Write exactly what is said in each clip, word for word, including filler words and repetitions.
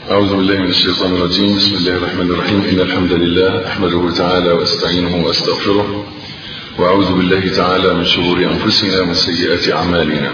أعوذ بالله من الشيطان الرجيم. بسم الله الرحمن الرحيم. إن الحمد لله أحمده تعالى وأستعينه وأستغفره، وأعوذ بالله تعالى من شرور أنفسنا ومن سيئات أعمالنا.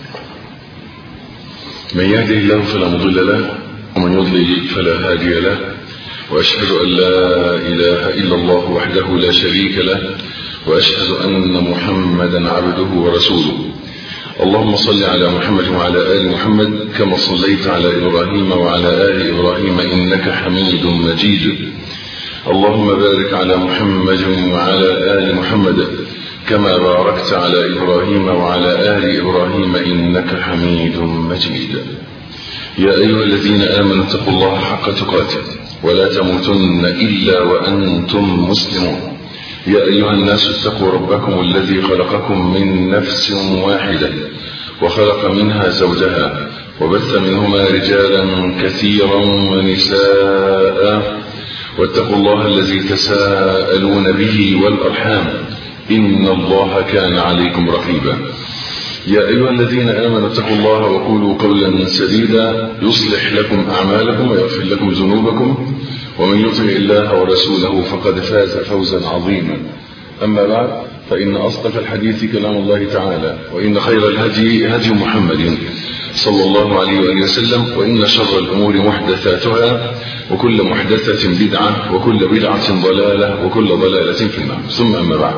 من يهده الله فلا مضل له، ومن يضلل فلا هادي له، وأشهد أن لا إله إلا الله وحده لا شريك له، وأشهد أن محمدا عبده ورسوله. اللهم صل على محمد وعلى آل محمد كما صليت على إبراهيم وعلى آل إبراهيم إنك حميد مجيد. اللهم بارك على محمد وعلى آل محمد كما باركت على إبراهيم وعلى آل إبراهيم إنك حميد مجيد. يا أيها الذين آمنوا اتقوا الله حق تقاته ولا تموتن إلا وأنتم مسلمون. يا أيها الناس اتقوا ربكم الذي خلقكم من نفس واحدة وخلق منها زوجها وبث منهما رجالا كثيرا ونساء، واتقوا الله الذي تساءلون به والأرحام إن الله كان عليكم رقيبا. يا أيها الذين آمنوا اتقوا الله وقولوا قولا سديدا يصلح لكم أعمالكم ويغفر لكم ذنوبكم، ومن يطع الله ورسوله فقد فاز فوزا عظيما. أما بعد، فإن أصدق الحديث كلام الله تعالى، وإن خير الهدي هدي محمد صلى الله عليه وآله وسلم، وإن شر الأمور محدثاتها، وكل محدثة بدعة، وكل بدعة ضلالة، وكل ضلالة في النار. ثم أما بعد،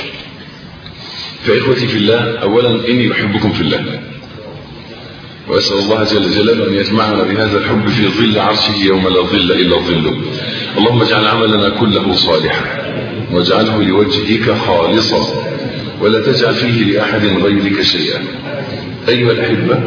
فإخوتي في الله، أولا إني أحبكم في الله، وأسأل الله جل جلاله أن يجمعنا بهذا الحب في ظل عرشه يوم لا ظل إلا ظله. اللهم اجعل عملنا كله صالحا، واجعله لوجهك خالصا، ولا تجعل فيه لأحد غيرك شيئا. أيها الأحبة،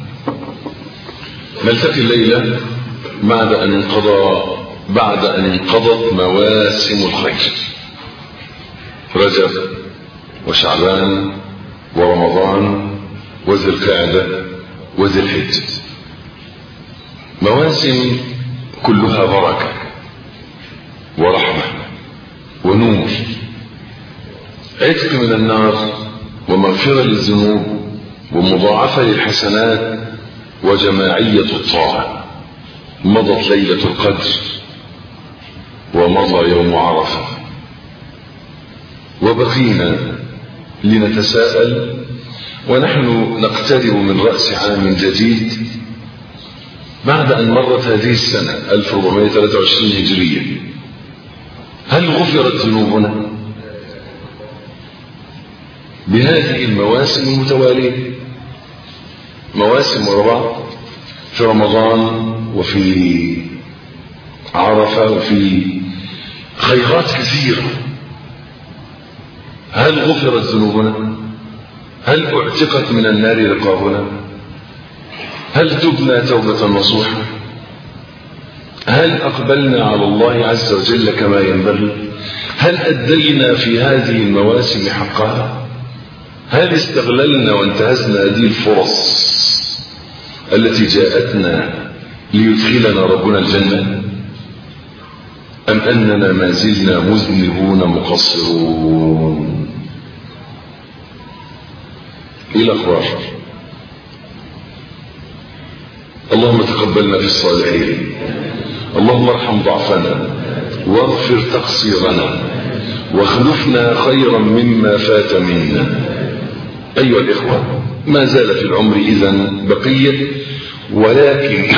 نلتقي الليلة بعد أن انقضى بعد أن انقضت مواسم الخير، رجب وشعبان ورمضان وذي القعدة وذي الحجة، مواسم كلها بركة ورحمة ونور، عتق من النار ومغفرة للذنوب ومضاعفة للحسنات وجماعية الطاعة. مضت ليلة القدر ومضى يوم عرفة، وبقينا لنتساءل ونحن نقترب من رأس عام جديد بعد أن مرت هذه السنة ألف وأربعمائة وثلاثة وعشرين هجرية. هل غفرت ذنوبنا بهذه المواسم المتوالية؟ مواسم ورا بعض، في رمضان وفي عرفة وفي خيرات كثيرة. هل غفرت ذنوبنا؟ هل اعتقت من النار رقابنا؟ هل تبنا توبة نصوحة؟ هل أقبلنا على الله عز وجل كما ينبغي؟ هل أدينا في هذه المواسم حقها؟ هل استغللنا وانتهزنا هذه الفرص التي جاءتنا ليدخلنا ربنا الجنة، أم أننا ما زلنا مذنبون مقصرون؟ إلى الأخبار. اللهم تقبلنا في الصالحين، اللهم ارحم ضعفنا واغفر تقصيرنا واخلفنا خيرا مما فات منا. أيها الإخوة، ما زال في العمر إذن بقية، ولكن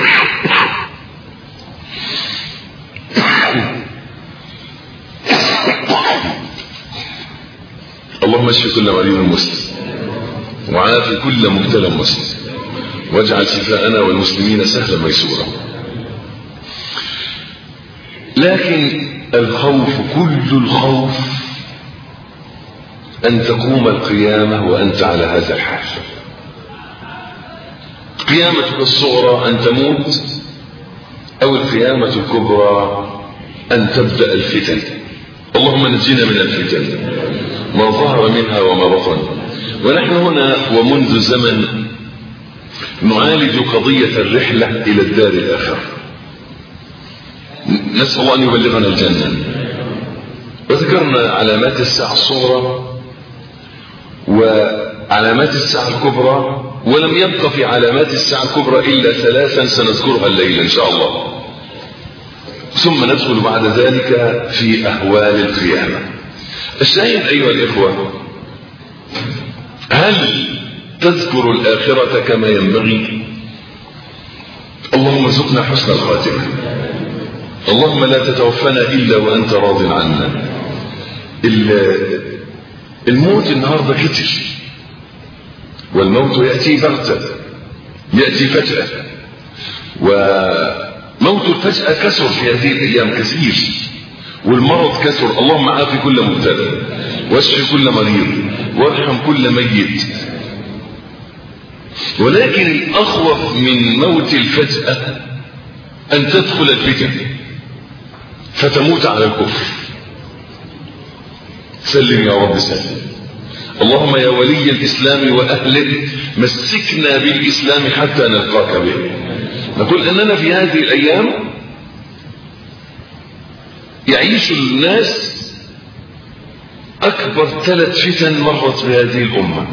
اللهم اشف كل مريض مسلم، وعافي كل مبتلى مسلم، واجعل شفاءنا والمسلمين سهلا ميسورا. لكن الخوف، كل الخوف أن تقوم القيامة وأنت على هذا الحال. قيامتك الصغرى أن تموت، أو القيامة الكبرى أن تبدأ الفتن. اللهم نجينا من الفتن ما ظهر منها وما بطن. ونحن هنا ومنذ زمن نعالج قضية الرحلة إلى الدار الآخرة، نسأل الله أن يبلغنا الجنة. وذكرنا علامات الساعة الصغرى وعلامات الساعة الكبرى ولم يبق في علامات الساعة الكبرى إلا ثلاثا سنذكرها الليلة إن شاء الله، ثم ندخل بعد ذلك في أهوال القيامة. الشاهد أيها الإخوة، هل تذكر الآخرة كما ينبغي؟ اللهم ارزقنا حسن الخاتمة، اللهم لا تتوفنا إلا وأنت راض عنا. الموت النهاردة كتير، والموت يأتي بغتة، يأتي فجأة، وموت الفجأة كثر في هذه الأيام كثير، والمرض كثر. اللهم عافي كل مبتلى، واشف كل مريض، وارحم كل ميت. ولكن الأخوف من موت الفجأة أن تدخل الفتن فتموت على الكفر. سلم يا رب سلم. اللهم يا ولي الإسلام وأهله مسكنا بالإسلام حتى نلقاك به. نقول أننا في هذه الأيام يعيش الناس أكبر ثلاث فتن مرت بهذه الأمة،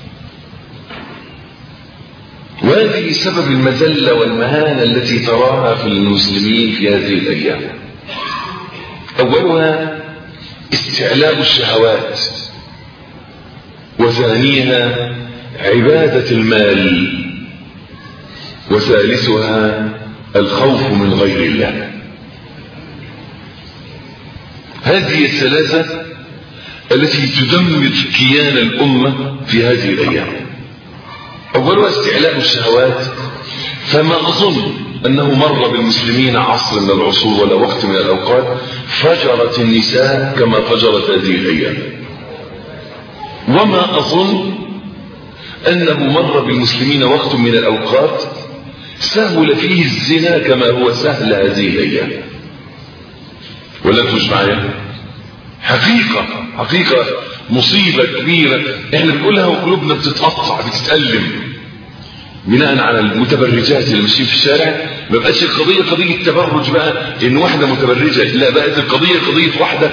وهذه سبب المذلة والمهانة التي تراها في المسلمين في هذه الأيام. أولها استعلاء الشهوات، وثانيها عبادة المال، وثالثها الخوف من غير الله. هذه الثلاثة التي تدمر كيان الأمة في هذه الأيام. أولها استعلاء الشهوات، فما أظن أنه مر بالمسلمين عصر من العصور ولا وقت من الأوقات فجرت النساء كما فجرت هذه الأيام، وما أظن أنه مر بالمسلمين وقت من الأوقات سهل فيه الزنا كما هو سهل هذه الأيام. ولا تجمع معايا؟ حقيقة حقيقة مصيبة كبيرة احنا بنقولها وقلوبنا بتتقطع بتتألم بناء على المتبرجات اللي ماشيين في الشارع. ما بقتش القضية قضية تبرج بقى ان واحدة متبرجة، لا، بقت القضية قضية واحدة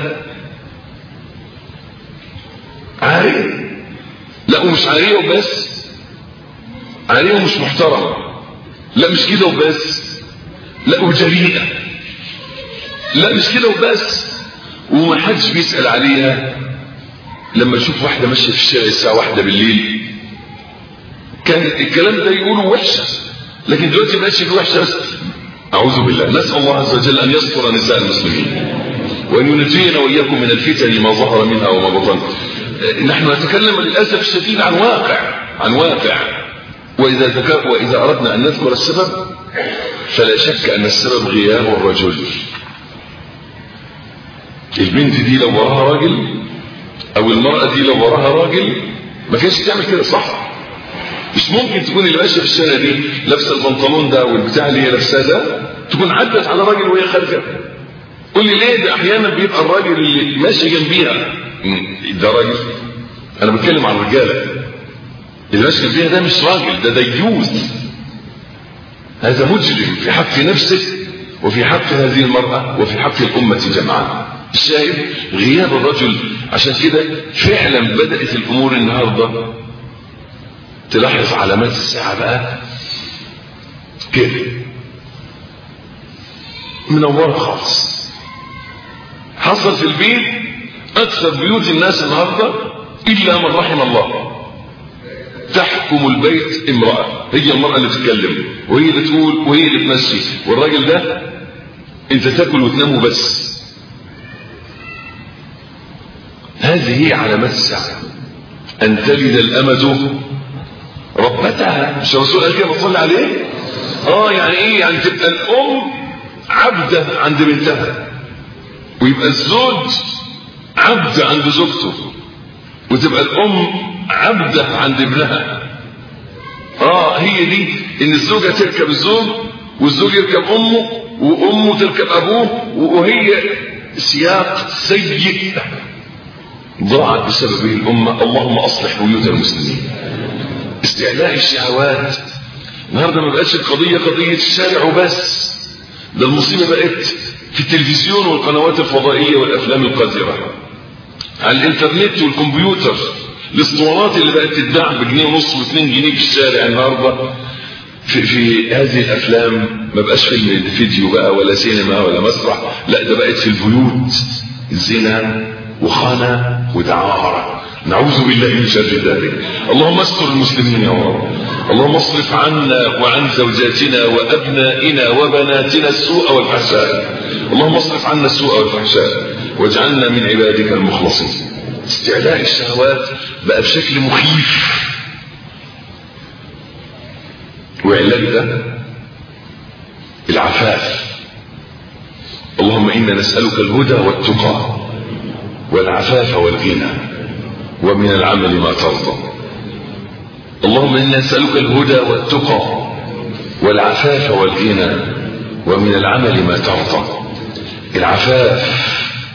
عارية. لا، ومش عارية وبس، عارية ومش محترمة. لا مش كده وبس، لا وجريئة. لا مش كده وبس، وما حدش بيسأل عليها. لما يشوف واحدة ماشية في الشارع الساعة واحدة بالليل كان الكلام ده يقوله وحشة، لكن دلوقتي ما بقتش وحشة بس. أعوذ بالله. نسأل الله عز وجل أن يستر نساء المسلمين وأن ينجينا وإياكم من الفتن ما ظهر منها وما بطن. نحن نتكلم للأسف الشديد عن واقع عن واقع وإذا ذكر وإذا أردنا أن نذكر السبب فلا شك أن السبب غياب الرجل. البنت دي لو وراها راجل او المرأة دي لو وراها راجل ما كانش تعمل كده، صح؟ مش ممكن تكون اللي ماشيه في الشارع دي لابسه البنطلون ده والبتاع اللي هي لابساه ده تكون عدت على راجل وهي خارجه. قول لي ليه؟ ده احيانا بيبقى الراجل اللي ماشي جنبيها ده راجل. انا بتكلم عن الرجاله اللي ماشي جنبيها، ده مش راجل، ده ديوث، هذا مجرم في حق نفسه وفي حق هذه المرأة وفي حق الأمة جمعاء. الشاهد غياب الرجل. عشان كده فعلا بدأت الأمور النهاردة تلاحظ علامات الساعة بقى كده منورة خالص. حصل في البيت أكثر بيوت الناس النهاردة إلا من رحم الله تحكم البيت امرأة، هي المرأة اللي بتتكلم وهي اللي تقول وهي اللي تمشي، والراجل ده انت تاكل وتنام وبس. هذه هي علامات الساعة، أن تلد الأمة ربتها. مش الرسول قال كده صلى عليه؟ اه يعني ايه؟ يعني تبقى الأم عبدة عند بنتها، ويبقى الزوج عبدة عند زوجته، وتبقى الأم عبدة عند ابنها. اه هي دي، ان الزوجة تركب الزوج والزوج يركب أمه وأمه تركب أبوه، وهي سياق سيء ضاعت بسببه الأمة. اللهم أصلح بيوت المسلمين. استعلاء الشهوات النهارده ما بقتش القضية قضية الشارع وبس، ده المصيبة بقت في التلفزيون والقنوات الفضائية والأفلام القذرة على الإنترنت والكمبيوتر. الاسطوانات اللي بقت تتباع بجنيه ونص واثنين جنيه في الشارع النهارده في, في هذه الافلام ما بقاش فيلم فيديو بقى ولا سينما ولا مسرح، لا ده بقت في البيوت زنا وخنا ودعارة. نعوذ بالله من شر ذلك. اللهم استر المسلمين يا رب. اللهم اصرف عنا وعن زوجاتنا وابنائنا وبناتنا السوء والفحشاء. اللهم اصرف عنا السوء والفحشاء واجعلنا من عبادك المخلصين. استعلاء الشهوات بقى بشكل مخيف، وعلاج ده العفاف. اللهم إنا نسألك الهدى والتقى والعفاف والغنى ومن العمل ما ترضى. اللهم إنا نسألك الهدى والتقى والعفاف والغنى ومن العمل ما ترضى. العفاف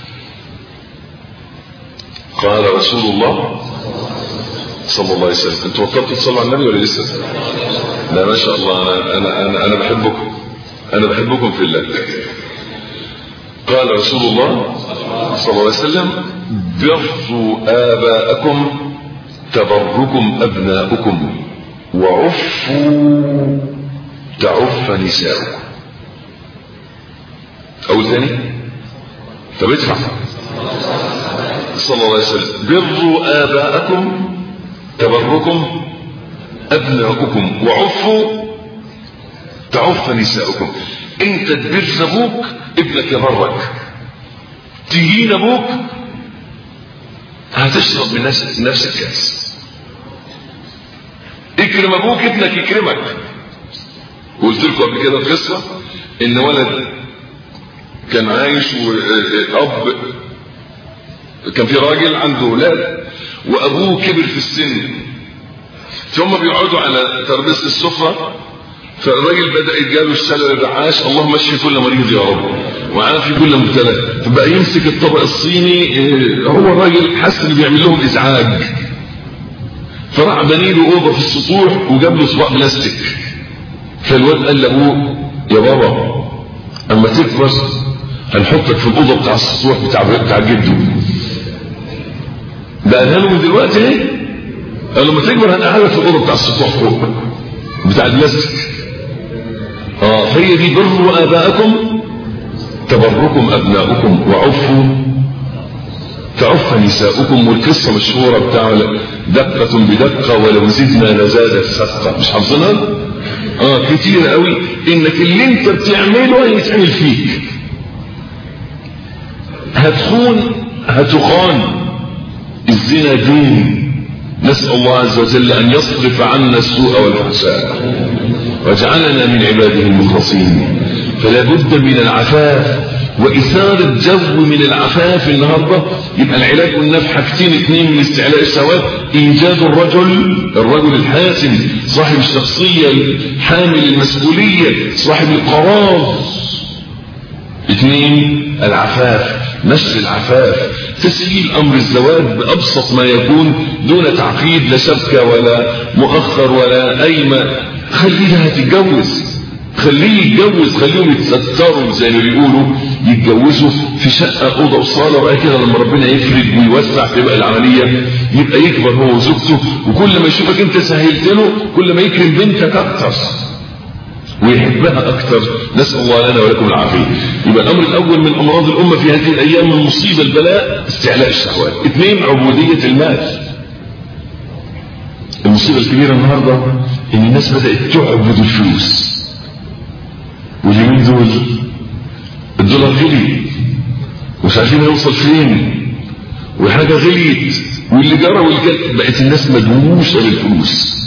قال رسول الله صلى الله عليه وسلم. انتوا وقفتوا تصلوا على النبي ولا لسه؟ لا ما شاء الله. انا انا انا, أنا بحبكم انا بحبكم في الله. قال رسول الله صلى الله عليه وسلم: بروا آباءكم تبركم أبناؤكم وعفوا تعف نساؤكم. أول ثاني طب ادفع. صلى الله عليه وسلم: بروا آباءكم تبركم أبناؤكم وعفوا تعف نساؤكم. انت تبر ابوك ابنك يبرك، تهين ابوك هتشرب من نفس نفس الكاس. اكرم ابوك ابنك يكرمك. قلت لكم قبل كده قصه ان ولد كان عايش واب كان في راجل عنده اولاد وابوه كبر في السن، ثم بيقعدوا على ترابيزه السفره، فالراجل بدأ يتجاله الشلل الرعاش. اللهم اشفي كل مريض يا رب وعافي كل مبتلى. فبقى يمسك الطبق الصيني، هو الراجل حس ان بيعمل لهم ازعاج، فراح بني له اوضه في السطوح وجاب له طبق بلاستيك. فالواد قال لابوه: يا بابا اما تكبر هنحطك في الاوضه بتاع السطوح بتاع بتاع جده. ده قالها له من دلوقتي اهي. قال له لما تكبر هنقعدك في الاوضه بتاع السطوح فوق بتاع البلاستيك. اه فهي دي: بروا آباءكم تبركم أبناؤكم وعفوا تعف نساؤكم. والقصة مشهورة بتاع دقة بدقة ولو زدنا لزادت سقة. مش حافظينها؟ اه كتير قوي. انك اللي انت بتعمله هيتعمل فيك. هتخون هتخان. الزنا دين. نسأل الله عز وجل أن يصرف عنا السوء والفحشاء واجعلنا من عباده المخلصين. فلا بد من العفاف وإثارة جو من العفاف النهاردة. يبقى العلاج قلنا في حاجتين اثنين من استعلاء الشهوات: إيجاد الرجل الرجل الحاسم صاحب الشخصية الحامل المسؤولية صاحب القرار. اثنين العفاف، نشر العفاف، تسهيل امر الزواج بابسط ما يكون دون تعقيد، لا شبكه ولا مؤخر ولا قايمه. خليها تتجوز، خليه يتجوز، خليهم يتستروا زي ما بيقولوا، يتجوزوا في شقه اوضه وصاله، وبعد كده لما ربنا يفرج ويوسع تبقى العمليه يبقى يكبر هو وزوجته، وكل ما يشوفك انت سهلت له كل ما يكرم بنتك اكتر ويحبها اكتر. نسال الله لنا ولكم العافيه. يبقى الامر الاول من امراض الامه في هذه الايام من مصيبه البلاء استعلاء الشهوات. اثنين عبوديه المال. المصيبه الكبيره النهارده ان الناس بدات تعبد الفلوس، واليومين دول الدولار غلي ومش عارفين يوصل فين، وحاجه غليت واللي جرى واللي جت، بقت الناس مدووشه بالفلوس.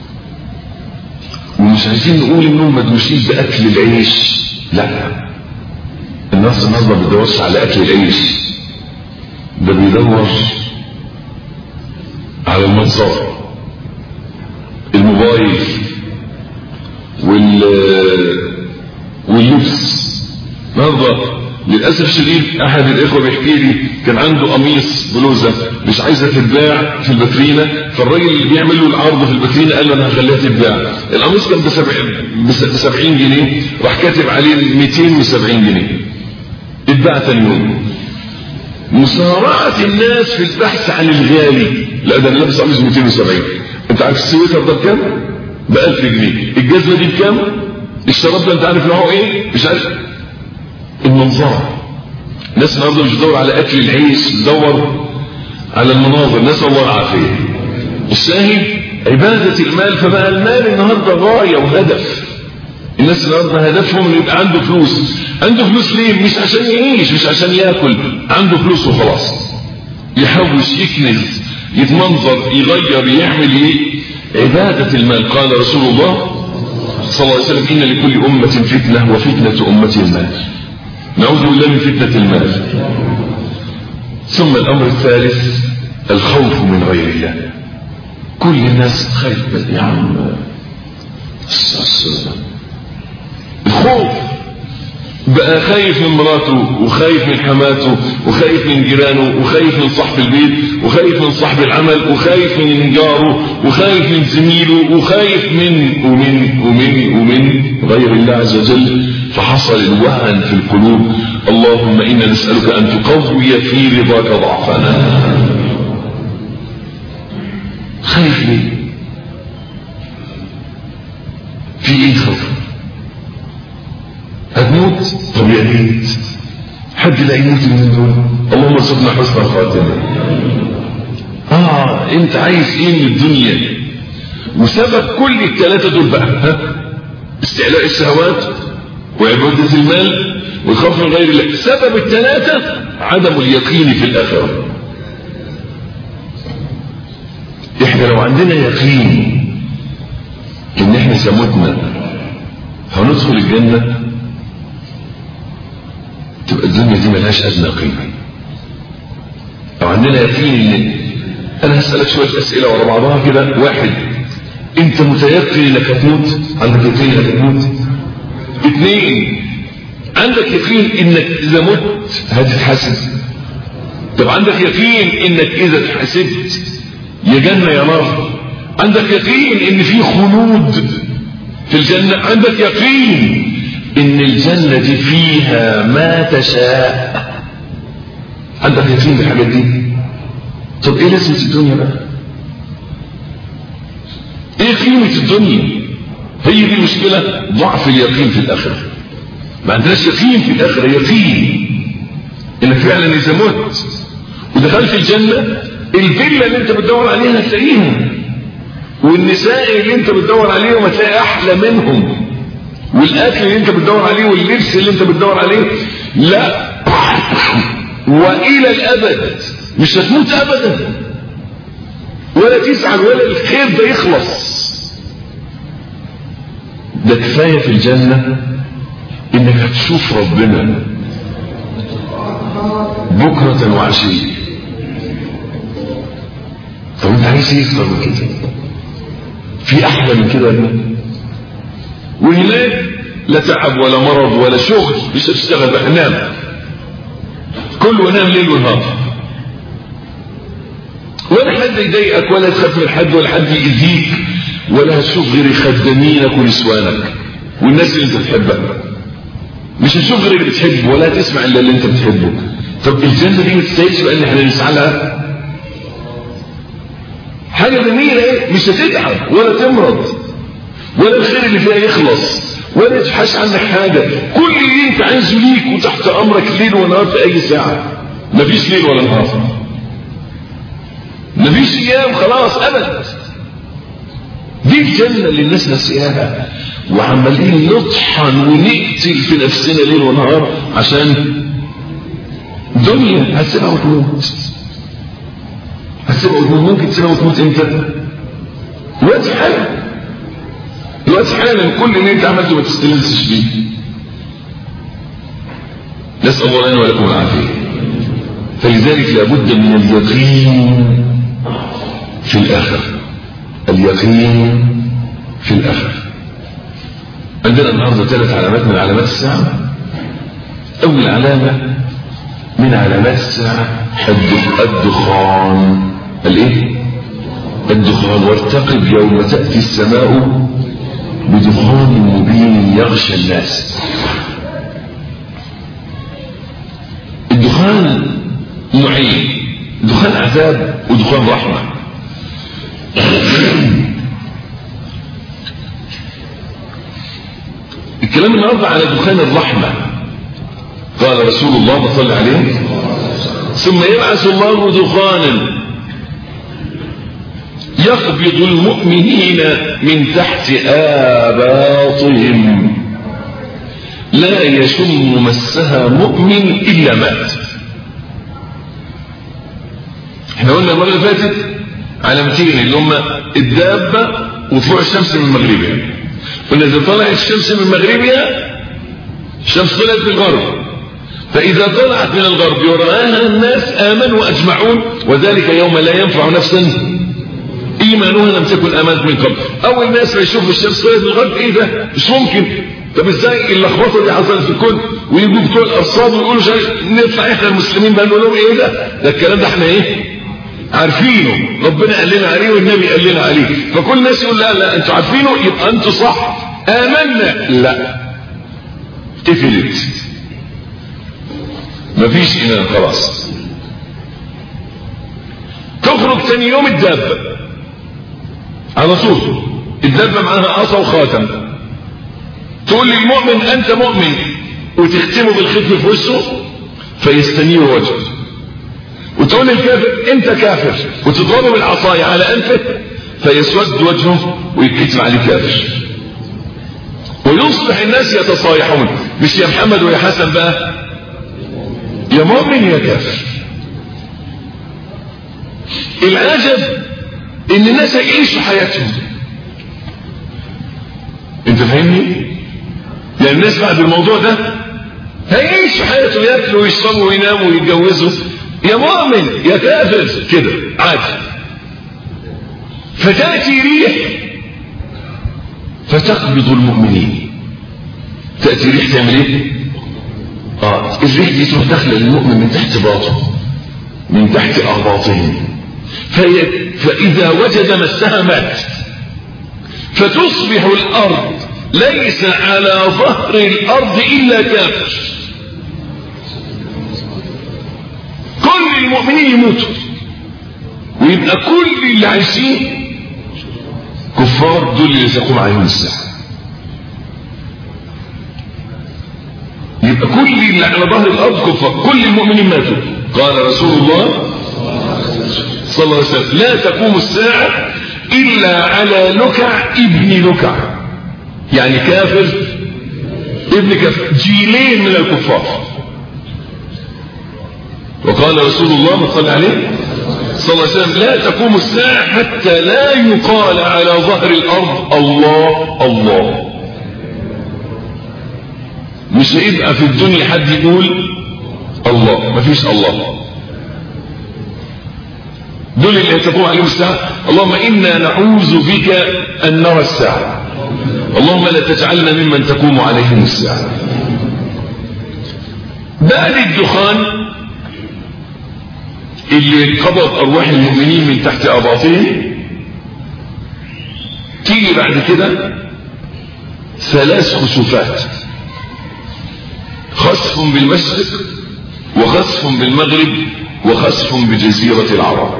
ومش عايزين نقول انهم مدوشين باكل العيش، لا، الناس النهارده ما بيدورش على اكل العيش، ده بيدور على المنظر، الموبايل وال واللبس. النهارده للاسف الشديد احد الاخوه بيحكي لي كان عنده قميص بلوزه مش عايزه تتباع في الباترينا، فالراجل اللي بيعمل له العرض في الباترينا قال له انا هخليها تتباع. القميص كان ب سبعين جنيه، راح كاتب عليه مئتين وسبعين جنيه، اتباع ثاني يوم. مسارعه الناس في البحث عن الغالي. لا ده انا لابس قميص مئتين وسبعين. انت عارف السويتر ده بكام؟ ب ألف جنيه. الجزمه دي بكام؟ الشراب ده انت عارف نوعه ايه؟ مش عارف. المنظره. الناس النهارده مش بتدور على اكل العيش، بتدور على المناظر. نسال الله العافيه. الشاهد عباده المال، فبقى المال النهارده غايه وهدف. الناس النهارده هدفهم انه يبقى عنده فلوس. عنده فلوس ليه؟ مش عشان يعيش، مش عشان ياكل، عنده فلوس وخلاص. يحوش، يكنز، يتمنظر، يغير، يعمل ايه؟ عباده المال. قال رسول الله صلى الله عليه وسلم: ان لكل امه فتنه وفتنه امتي المال. نعوذ بالله من فتنه المال. ثم الامر الثالث الخوف من غير الله. كل الناس خايفه يا عم. الخوف بقى خايف من مراته، وخايف من حماته، وخايف من جيرانه، وخايف من صاحب البيت، وخايف من صاحب العمل، وخايف من جاره، وخايف من زميله، وخايف من ومن ومن ومن غير الله عز وجل. فحصل الوهن في القلوب. اللهم إنا نسألك أن تقوي في رضاك ضعفنا. خايف ليه؟ في ايه خوف؟ هتموت؟ طب يا ريت حد لا يموت من دول. اللهم ارزقنا حسن الخاتمه. اه انت عايز ايه من الدنيا؟ وسبب كل الثلاثه دول بقى ها؟ استعلاء الشهوات وعباده المال والخوف من غير الله. سبب الثلاثه عدم اليقين في الاخره. احنا لو عندنا يقين ان احنا سموتنا هندخل الجنه، تبقى الدنيا دي ملهاش ادنى قيمه. لو عندنا يقين ان انا هسالك شويه اسئله ورا بعضها كده. واحد، انت متيقن انك هتموت؟ عندك يقين انك هتموت؟ اثنين، عندك يقين انك اذا مت هتتحاسب؟ طب عندك يقين انك اذا اتحاسبت يا جنه يا نار؟ عندك يقين ان في خلود في الجنه؟ عندك يقين ان الجنه دي فيها ما تشاء؟ عندك يقين بالحاجات دي؟ طب ايه لازمه الدنيا بقى؟ ايه قيمه الدنيا؟ هي دي المشكله، ضعف اليقين في الاخره. ما عندناش يقين في الاخره، يقين انك فعلا اذا مت ودخلت الجنه الفيلا اللي انت بتدور عليها هتلاقيها، والنساء اللي انت بتدور عليهم هتلاقي احلى منهم، والاكل اللي انت بتدور عليه واللبس اللي انت بتدور عليه. لا، والى الابد مش هتموت ابدا، ولا تزعل ولا الخير ده يخلص. ده كفايه في الجنه انك هتشوف ربنا بكره وعشيه. طب انت عايز ايه اكتر من كده؟ في احلى من كده ولا؟ وهناك لا تعب ولا مرض ولا شغل، مش هتشتغل بقى، نام كله، نام ليل ونهار، ولا حد يضايقك ولا تخاف من حد ولا حد يأذيك، ولا هتشوف غير خدامينك ونسوانك والناس اللي انت بتحبها. مش هتشوف غير اللي بتحبه ولا هتسمع الا اللي انت بتحبه. طب الجنه دي ما تستاهلش بقى ان احنا نسعى لها؟ حاجه جميله ايه؟ مش هتتعب ولا تمرض ولا الخير اللي فيها يخلص ولا تبحث عنك حاجه. كل اللي انت عايزه ليك وتحت امرك ليل ونهار في اي ساعه. مفيش ليل ولا نهار، مفيش ايام خلاص ابد. دي الجنه اللي الناس نسياها، وعمالين نطحن ونقتل في نفسنا ليل ونهار عشان دنيا هتسيبها وتموت. هتسيبها وتموت. ممكن تسيبها وتموت امتى؟ دلوقتي حالا، دلوقتي حالا. كل اللي انت عملته ما تستلزش بيه. نسأل الله لنا ولكم العافية. فلذلك لابد من اليقين في الآخرة. اليقين في الآخرة. عندنا النهارده ثلاث علامات من علامات الساعة. أول علامة من علامات الساعة الدخان. الايه؟ الدخان. وارتقب يوم تأتي السماء بدخان مبين يغشى الناس. الدخان نوعين، دخان عذاب ودخان رحمة. الكلام النهارده على دخان الرحمة. قال رسول الله صلى الله عليه وسلم: ثم يبعث الله دخانا يقبض المؤمنين من تحت آباطهم لا يشم مسها مؤمن إلا مات. احنا قلنا المرة اللي فاتت علامتين اللي هم الدابة وطلوع الشمس من مغربها. قلنا إذا طلعت الشمس من مغربها الشمس طلعت في الغرب، فإذا طلعت من الغرب يراها الناس آمنوا وأجمعون، وذلك يوم لا ينفع نفسا إيمانها لم تكن آمنت من قبل. أول ناس ما يشوفوا الشمس طلعت من الغرب، إيه ده؟ مش ممكن. طب ازاي اللخبطه اللي حصلت في الكون؟ ويجوا بتوع الارصاد ويقولوا نطلع احنا المسلمين بقى نقول لهم ايه ده؟ ده الكلام ده احنا ايه؟ عارفينه، ربنا قال لنا عليه والنبي قال لنا عليه. فكل الناس يقول لا لا انتوا عارفينه يبقى انتوا صح، آمنا. لا، قفلت، مفيش ايمان خلاص. تخرج ثاني يوم الدابه على طول، الدابه معاها عصا وخاتم، تقول للمؤمن انت مؤمن وتختمه بالختم في وشه فيستنير وجهه، وتقول للكافر انت كافر وتضربه بالعصايه على انفه فيسود وجهه ويتكتب عليه كافر، ويصبح الناس يتصايحون، مش يا محمد ويا حسن بقى، يا مؤمن يا كافر. العجب ان الناس يعيشوا حياتهم. انت فاهمني؟ يعني الناس بعد الموضوع ده هيعيشوا حياتهم، ياكلوا ويشربوا ويناموا ويتجوزوا، يا مؤمن يا كافر كده عادي. فتأتي ريح فتقبض المؤمنين. تأتي ريح تعمل ايه؟ اه الريح دي تروح داخله للمؤمن من تحت باطه، من تحت أهباطهم، في... فإذا وجد مسها مات. فتصبح الأرض ليس على ظهر الأرض إلا كافر. كل المؤمنين يموتوا ويبقى كل اللي عايشين كفار، دول اللي تقوم عليهم الساعة. يبقى كل اللي على ظهر الأرض كفار، كل المؤمنين ماتوا. قال رسول الله صلى الله عليه وسلم: لا تقوم الساعة إلا على لكع ابن لكع، يعني كافر ابن كافر، جيلين من الكفار. وقال رسول الله صلى الله عليه صلى الله عليه وسلم: لا تقوم الساعة حتى لا يقال على ظهر الأرض الله الله. مش هيبقى في الدنيا حد يقول الله، مفيش الله. دول اللي تقوم عليهم الساعة. اللهم إنا نعوذ بك أن نرى الساعة، اللهم لا تجعلنا ممن تقوم عليهم الساعة. بعد الدخان اللي قبض أرواح المؤمنين من تحت أباطهم، تيجي بعد كده ثلاث خسوفات: خسف بالمشرق وخسف بالمغرب وخسف بجزيرة العرب.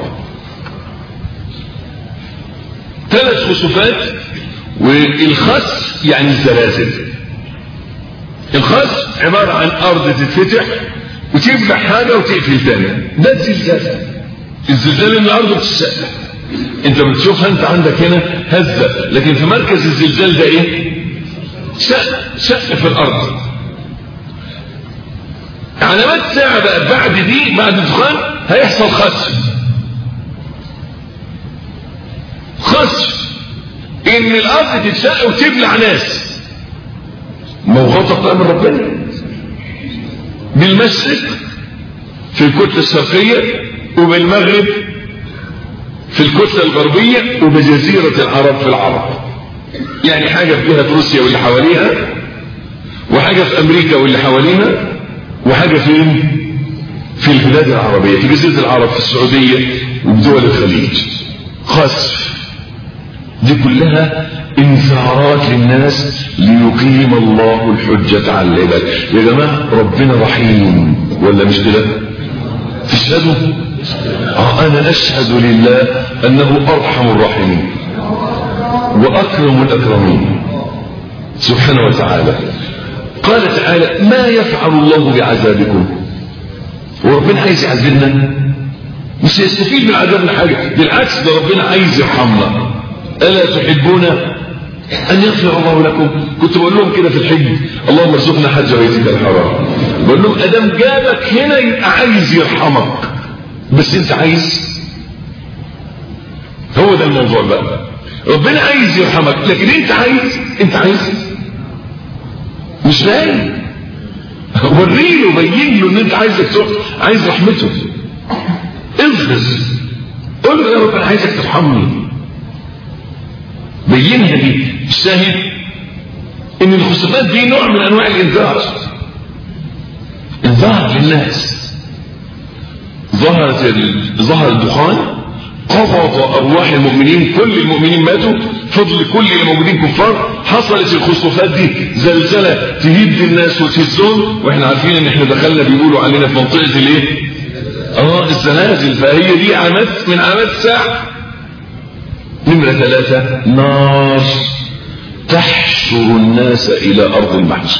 ثلاث خسوفات. والخسف يعني الزلازل. الخسف عبارة عن أرض تتفتح وتبلع حاجة وتقفل ثانية، ده الزلزال. الزلزال اللي الأرض بتشق، انت بتشوفها انت عندك هنا هزة، لكن في مركز الزلزال ده ايه؟ شق شق في الأرض. علامات ساعة بقى بعد دي، بعد الدخان هيحصل خسف. خسف ان الارض تتشق وتبلع ناس، موغوطة بقى من ربنا. بالمشرق في الكتلة الشرقية، وبالمغرب في الكتلة الغربية، وبجزيرة العرب في العرب. يعني حاجة في جهة روسيا واللي حواليها، وحاجة في امريكا واللي حواليها، وحاجة فين؟ في البلاد العربية، في جزيرة العرب، في السعودية ودول الخليج. خسف دي كلها انذارات للناس ليقيم الله الحجة على العباد. يا جماعة ربنا رحيم ولا مش كده؟ تشهدوا آه أنا أشهد لله أنه أرحم الراحمين وأكرم الأكرمين سبحانه وتعالى. قال تعالى ما يفعل الله بعذابكم، وربنا عايز يعذبنا؟ مش يستفيد من عذابنا حاجة، بالعكس ده ربنا عايز يرحمنا. ألا تحبون أن يغفر الله لكم؟ كنت بقول لهم كده في الحج اللهم ارزقنا حج بيتك الحرام، بقول لهم أدم جابك هنا يبقى عايز يرحمك، بس أنت عايز؟ هو ده الموضوع بقى، ربنا عايز يرحمك لكن أنت عايز؟ أنت عايز؟ مش باين. وريله بين له ان انت عايزك تروح، عايز رحمته. اغفر، قول له يا رب انا عايزك ترحمني، بينها دي. الشاهد ان الخصومات دي نوع من انواع الانذار، انذار للناس. ظهرت ظهر الدخان، قبض ارواح المؤمنين، كل المؤمنين ماتوا، فضل كل اللي موجودين كفار. حصلت الخسوفات دي زلزله تهد الناس وتهزهم، واحنا عارفين ان احنا دخلنا بيقولوا علينا في منطقه الايه؟ اه الزلازل. فهي دي علامات من علامات الساعه. نمره ثلاثه نار تحشر الناس الى ارض المحشر.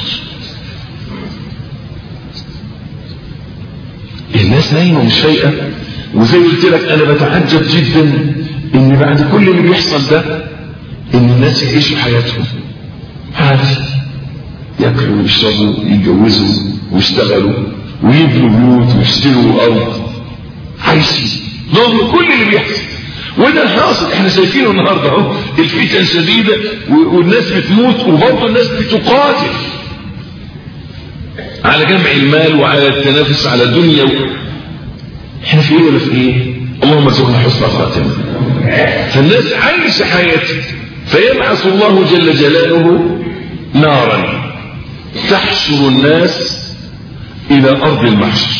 الناس نايمه مش فايقه، وزي قلت لك انا بتعجب جدا ان بعد كل اللي بيحصل ده ان الناس يعيشوا حياتهم عادي، ياكلوا ويشربوا ويتجوزوا ويشتغلوا ويبنوا بيوت ويشتروا ارض، عايشين رغم كل اللي بيحصل. وده الحاصل احنا شايفينه النهارده اهو، الفتن شديده والناس بتموت وبرضه الناس بتقاتل على جمع المال وعلى التنافس على الدنيا و... احنا في ايه ولا في ايه؟ اللهم ارزقنا حسن الخاتمه. فالناس عايشه حياتها، فيبعث الله جل جلاله نارا تحشر الناس الى ارض المحشر.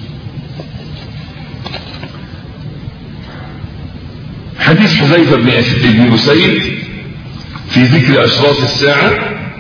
حديث حذيفه بن اسيد في ذكر اشراط الساعه،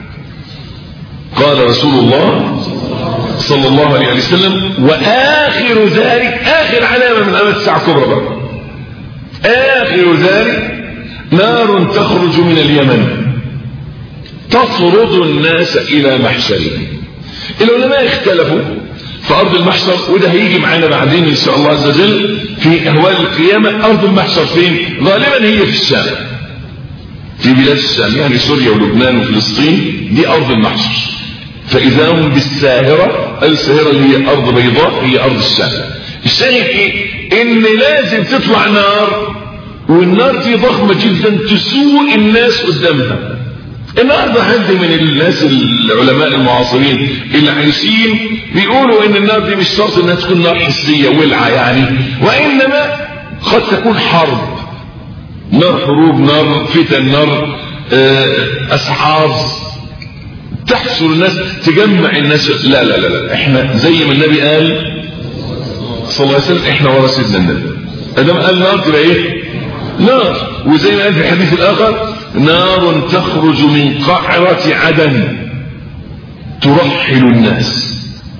قال رسول الله صلى الله عليه وسلم واخر ذلك، اخر علامه من علامات الساعه الكبرى بقى، اخر ذلك نار تخرج من اليمن تطرد الناس الى محشرهم. العلماء اختلفوا في ارض المحشر، وده هيجي معانا بعدين ان شاء الله عز وجل في اهوال القيامه. ارض المحشر فين؟ غالبا هي في الشام، في بلاد الشام، يعني سوريا ولبنان وفلسطين، دي ارض المحشر. فاذا هم بالساهره، الساهره اللي هي ارض بيضاء، هي ارض الشام. الشاهد ايه؟ ان لازم تطلع نار، والنار دي ضخمه جدا تسوق الناس قدامها. النهارده حد من الناس العلماء المعاصرين اللي عايشين بيقولوا ان النار دي مش شرط انها تكون نار حسيه ولعه يعني، وانما قد تكون حرب، نار حروب، نار فتن، نار اسعار تحشر الناس، تجمع الناس. لا لا لا لا، احنا زي ما النبي قال صلى الله عليه وسلم، احنا ورا سيدنا النبي. ادم قال نار تبقى ايه؟ نار. وزي ما قال في الحديث الاخر نار تخرج من قعرة عدن ترحل الناس،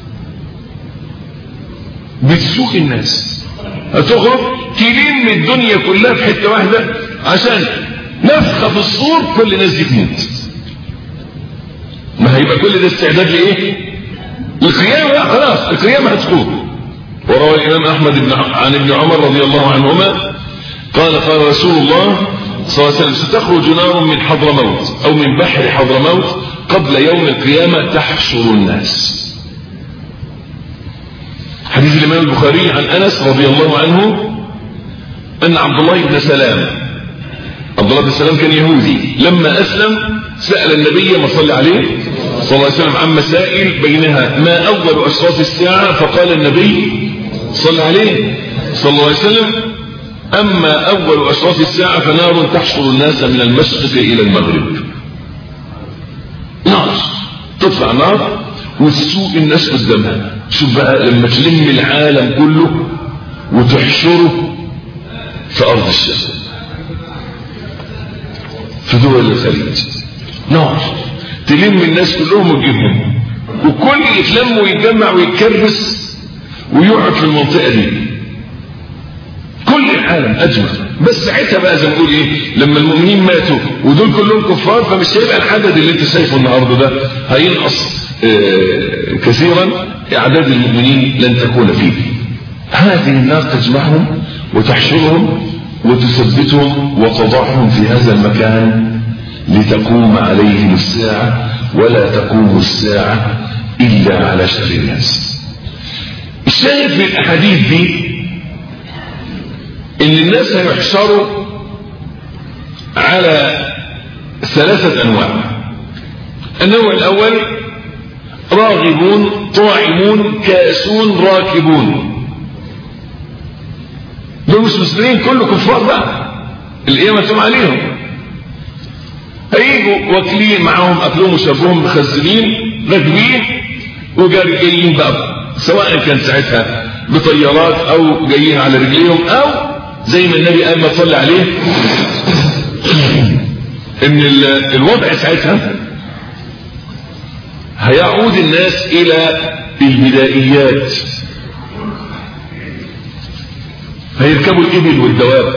بتسوق الناس، هتخرج تلم الدنيا كلها في حته واحده عشان نفخه في الصور كل الناس دي تموت. ما هيبقى كل ده استعداد لايه؟ القيامه. خلاص القيامه هتقوم. وروى الامام احمد بن عن ابن عمر رضي الله عنهما قال قال رسول الله صلى الله عليه وسلم ستخرج نار من حضرموت او من بحر حضرموت قبل يوم القيامه تحشر الناس. حديث الامام البخاري عن انس رضي الله عنه ان عبد الله بن سلام، عبد الله بن سلام كان يهودي، لما اسلم سال النبي ما صلى عليه صلى الله عليه وسلم عن مسائل، بينها ما اول اشراط الساعه، فقال النبي صلى عليه صلى الله عليه وسلم اما اول اشراط الساعه فنار تحشر الناس من المشرق الى المغرب. نار تطلع نار وتسوق الناس قدامها. شوف بقى لما تلم العالم كله وتحشره في ارض الشام، في دول الخليج، نار تلم الناس كلهم وتجيبهم، وكل يتلم ويتجمع ويتكرس ويقعد في المنطقه دي. كل العالم اجمع. بس ساعتها بقى زي ما نقول ايه، لما المؤمنين ماتوا ودول كلهم كفار، فمش هيبقى العدد اللي انت شايفه النهارده ده، هينقص اه كثيرا، اعداد المؤمنين لن تكون فيه. هذه النار تجمعهم وتحشرهم وتثبتهم وتضعهم في هذا المكان لتقوم عليهم الساعة، ولا تقوم الساعة إلا على شر الناس. الشاهد في الأحاديث دي إن الناس هيحشروا على ثلاثة أنواع. النوع الأول راغبون طاعمون كاسون راكبون، دول مش مسلمين، كله كفار بقى، القيامة تقوم عليهم. هيجوا واكلين معاهم اكلهم وشربهم مخزنين راكبين وجايين بقى، سواء كان ساعتها بطيارات او جايين على رجليهم، او زي ما النبي قال ما صلى عليه ان الوضع ساعتها هيعود الناس الى البدائيات، هيركبوا الإبل والدواب،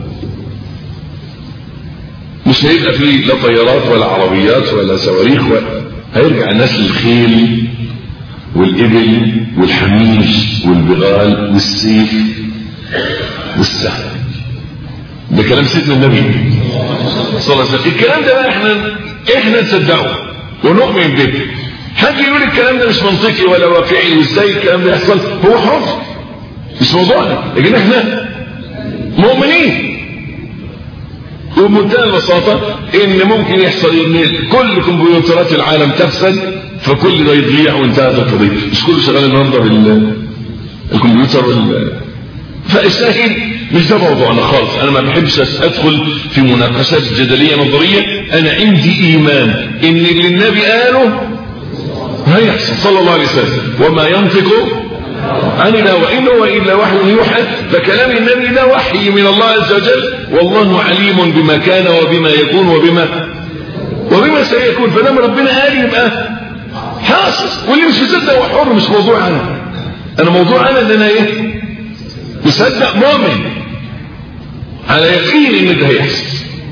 مش هيبقى فيه لا طيارات ولا عربيات ولا صواريخ، هيرجع الناس للخيل والإبل والحمير والبغال والسيف والسهم. ده كلام سيدنا النبي صلى الله عليه وسلم. الكلام ده بقى احنا احنا نصدقه ونؤمن به. حد يقول الكلام ده مش منطقي ولا واقعي، وازاي الكلام ده يحصل؟ هو حر، مش موضوعنا، لكن احنا مؤمنين. وبمنتهى البساطة ان ممكن يحصل ان كل كمبيوترات العالم تفسد، فكل ده يضيع وانتهت القضية. مش كله شغال النهارده بالكمبيوتر وال... فالشاهد مش ده موضوعنا خالص. انا ما بحبش ادخل في مناقشات جدلية نظرية. انا عندي ايمان ان اللي النبي قاله هيحصل صلى الله عليه وسلم، وما ينطق عن الهوى إن هو إلا وحي يوحى. فكلام النبي ده وحي من الله عز وجل، والله عليم بما كان وبما يكون وبما وبما سيكون. فلما ربنا قال يبقى حاصل، واللي مش مصدق هو حر، مش موضوع انا. انا موضوع انا ان انا ايه، مصدق مؤمن على يقين ان ده هيحصل.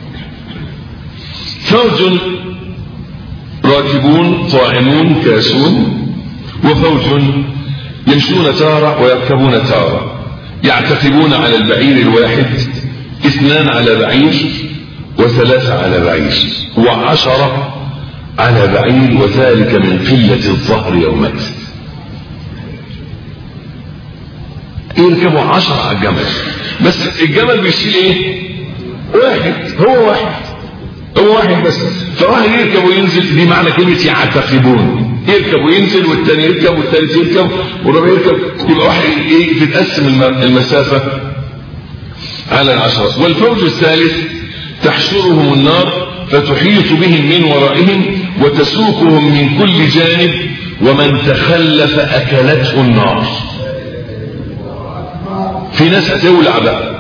فوج راكبون طاعمون كاسون، وفوج يمشون تارة ويركبون تارة، يعتقبون على البعير الواحد، اثنان على بعير وثلاثة على بعير وعشرة على بعير، وذلك من قلة الظهر يومئذ. يركبوا عشرة على الجمل، بس الجمل بيشيل ايه؟ واحد، هو واحد هو واحد بس. فواحد يركب وينزل، دي معنى كلمة يعتقبون، يركب وينزل والتاني يركب والتالت يركب والرابع يركب، يبقى واحد ايه، تتقسم المسافة على العشرة. والفوج الثالث تحشرهم النار فتحيط بهم من ورائهم وتسوقهم من كل جانب، ومن تخلف أكلته النار. في ناس هتولع بقى.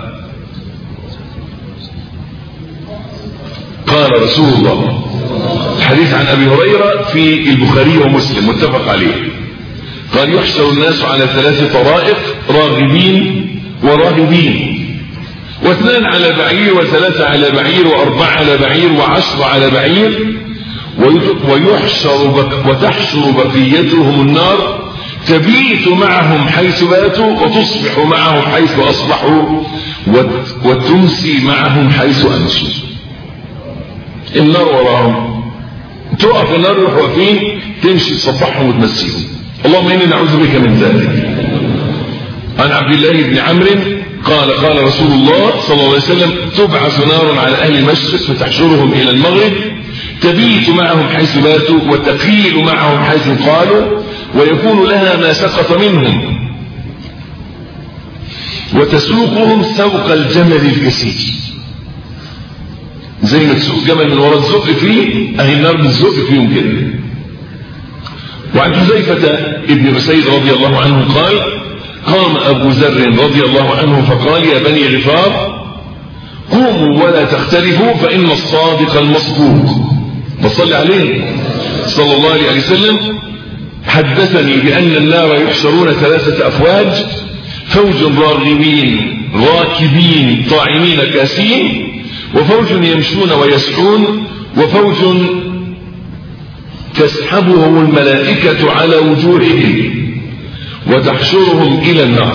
قال رسول الله، الحديث عن أبي هريرة في البخاري ومسلم متفق عليه، قال يحشر الناس على ثلاث طرائق، راغبين وراهبين، واثنان على بعير وثلاثة على بعير وأربعة على بعير وعشرة على بعير، ويحشر بك وتحشر بقيتهم النار، تبيت معهم حيث باتوا وتصبح معهم حيث أصبحوا وتمسي معهم حيث أمسوا. النار وراهم، تقف النار يروحوا واقفين، تمشي تصبحهم وتمسيهم. اللهم إني نعوذ بك من ذلك. عن عبد الله بن عمرو قال قال رسول الله صلى الله عليه وسلم تبعث نار على أهل المشرق فتحشرهم إلى المغرب، تبيت معهم حيث باتوا وتقيل معهم حيث قالوا، ويكون لها ما سقط منهم، وتسوقهم سوق الجمل الكثير، زي ما تسوق جمل من وراء الزق فيه، اهي النار بتزق فيهم كده. وعن حذيفة ابن أسيد رضي الله عنه قال قام أبو ذر رضي الله عنه فقال يا بني غفار قوموا ولا تختلفوا فإن الصادق المصدوق، وصلى عليه صلى الله عليه وسلم حدثني بأن النار يحشرون ثلاثة أفواج، فوج راغبين راكبين طاعمين كاسين، وفوج يمشون ويسعون، وفوج تسحبهم الملائكة على وجوههم وتحشرهم إلى النار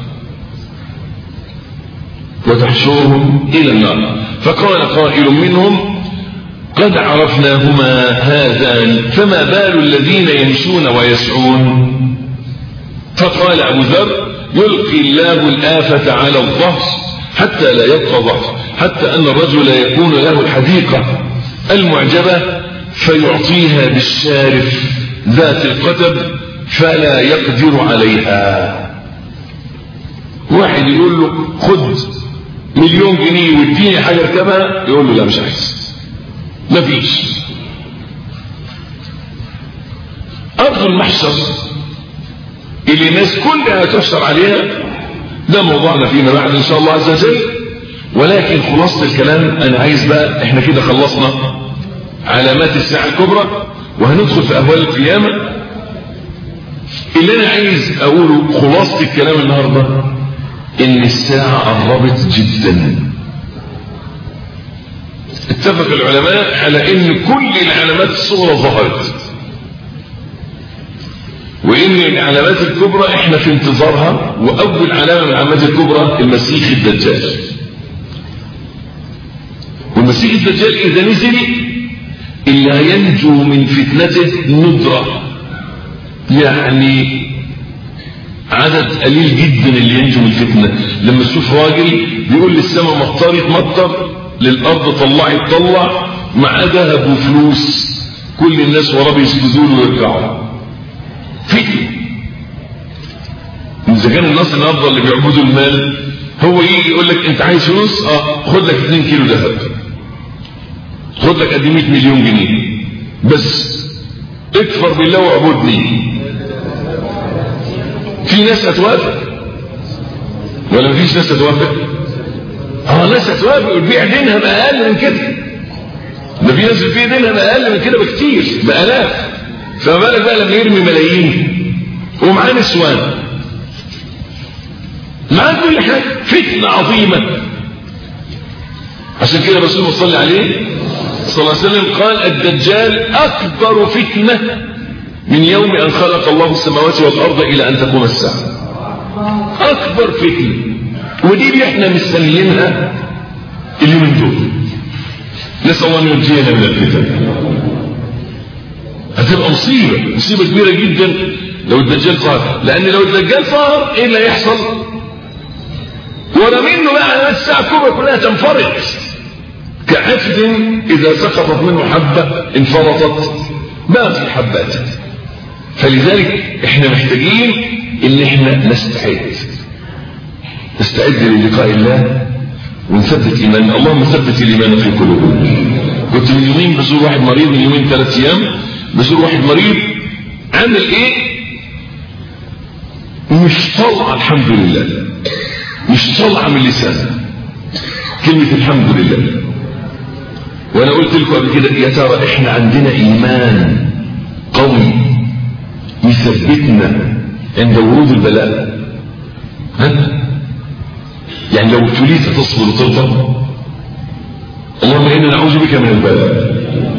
وتحشرهم إلى النار. فقال قائل منهم: قد عرفناهما هذان، فما بال الذين يمشون ويسعون؟ فقال أبو ذر: يلقي الله الآفة على الظهر حتى لا يبقى ظهر، حتى أن الرجل يكون له الحديقة المعجبة فيعطيها بالشارف ذات القتب فلا يقدر عليها. واحد يقول له: خد مليون جنيه واديني حاجة اركبها، يقول له: لا مش عايز، مفيش. أرض المحشر اللي الناس كلها تحشر عليها ده موضوعنا فيما بعد إن شاء الله عز وجل. ولكن خلاصة الكلام أنا عايز بقى، احنا كده خلصنا علامات الساعة الكبرى وهندخل في أهوال القيامة. اللي أنا عايز أقوله خلاصة الكلام النهاردة إن الساعة قربت جدا. اتفق العلماء على إن كل العلامات الصغرى ظهرت، وإن العلامات الكبرى احنا في انتظارها. وأول علامة من العلامات الكبرى المسيح الدجال. والمسيح الدجال إذا نزل إلا ينجو من فتنته ندرة، يعني عدد قليل جدا اللي ينجو من الفتنة. لما تشوف راجل بيقول للسماء مطر يتمطر، للأرض طلع يطلع، مع ذهب وفلوس، كل الناس وراه بيسجدوا له ويركعوا. فتنة. إذا كان الناس النهارده اللي بيعبدوا المال، هو يجي يقول لك أنت عايز فلوس؟ أه خد لك اتنين كيلو ذهب، خد لك قد مية مليون جنيه، بس اكفر بالله واعبدني. في ناس هتوافق ولا مفيش ناس هتوافق؟ اه ناس هتوافق وتبيع دينها بأقل من كده. ده في ناس بتبيع دينها بأقل من كده بكتير، بآلاف. فما بالك بقى لما يرمي ملايين ومعاه نسوان، معاه كل حاجه. فتنه عظيمه. عشان كده الرسول صلى الله عليه صلى الله عليه وسلم قال: الدجال اكبر فتنه من يوم ان خلق الله السماوات والارض الى ان تقوم الساعه. اكبر فتنه، ودي اللي احنا مستنيينها اليومين دول. نسال الله ان ينجينا من الفتن. هتبقى مصيبه مصيبه كبيره جدا لو الدجال ظهر. لان لو الدجال ظهر ايه اللي هيحصل؟ ورا منه بقى علامات الساعه الكبرى كلها تنفرط كعفد اذا سقطت منه حبه انفرطت باقي الحبات. فلذلك احنا محتاجين ان احنا نستعد نستعد للقاء الله ونثبت ايماننا. اللهم ثبت الايمان في قلوبنا. كنت من يومين بزور واحد مريض، من يومين ثلاث ايام بزور واحد مريض، عامل ايه؟ مش طالعه الحمد لله، مش طالعه من لسانه كلمه الحمد لله. وانا قلت لكم قبل كده يا ترى احنا عندنا ايمان قوي يثبتنا عند ورود البلاء؟ ها؟ يعني لو ابتليت تصبر وترضى؟ اللهم انا نعوذ بك من البلاء.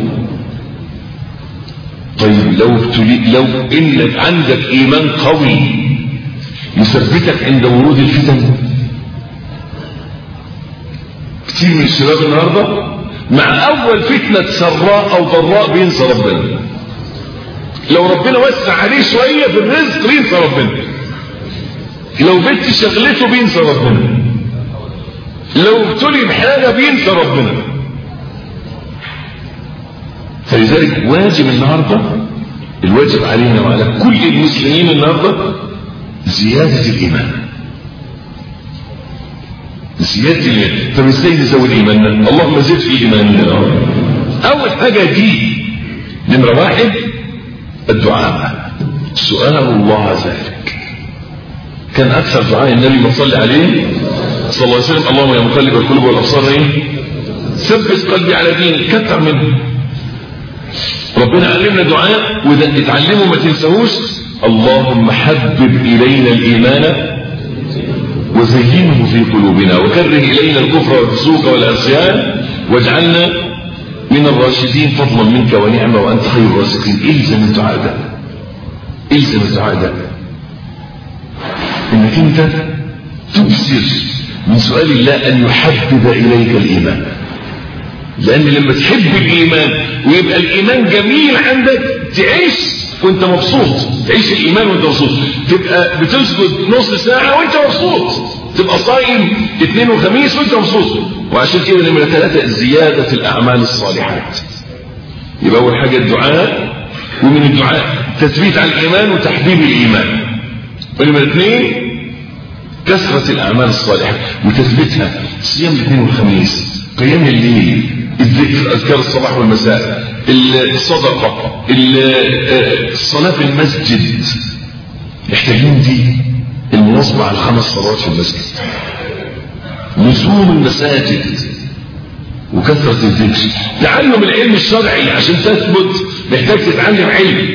طيب لو ابتليت، لو انك عندك ايمان قوي يثبتك عند ورود الفتن؟ كتير من الشباب النهارده مع اول فتنه سراء او ضراء بينسى ربنا. لو ربنا وسع عليه شويه في الرزق بينسى ربنا، لو بنت شغلته بينسى ربنا، لو ابتلي بحاجه بينسى ربنا. فلذلك واجب النهارده، الواجب علينا وعلى كل المسلمين النهارده زياده الايمان. زياده الايمان. طب ازاي نزود ايماننا؟ اللهم زد في ايماننا. اول حاجه دي نمره واحد الدعاء، سؤال الله ذلك. كان اكثر دعاء النبي صلى عليه صلى الله عليه وسلم: اللهم يا مقلب القلوب والابصار ايه ثبت قلبي على دينك. كتر منه. ربنا علمنا دعاء وده اتعلمه ما تنساهوش: اللهم حبب الينا الايمان وزينه في قلوبنا وكره إلينا الكفر والفسوق والعصيان واجعلنا من الراشدين فضلا منك ونعمة وأنت خير الرازقين. إلزم الدعاء ده، إلزم الدعاء ده، إنك أنت تبصر من سؤال الله أن يحبب إليك الإيمان، لأن لما تحب الإيمان ويبقى الإيمان جميل عندك تعيش وانت مبسوط، تعيش الإيمان وانت مبسوط، تبقى بتسجد نص ساعة وانت مبسوط، تبقى صايم اثنين وخميس وانت مبسوط. وعشان كده نمرة ثلاثة زيادة الأعمال الصالحات. يبقى أول حاجة الدعاء، ومن الدعاء تثبيت على الإيمان وتحبيب الإيمان. ونمرة اثنين كثرة الأعمال الصالحة وتثبيتها، صيام الاثنين والخميس، قيام الليل، الذكر، أذكار الصباح والمساء، الصدقة، الصلاة في المسجد. محتاجين دي المواظبة على الخمس صلوات في المسجد، لزوم المساجد، وكثرة الذكر، تعلم العلم الشرعي. عشان تثبت محتاج تتعلم علم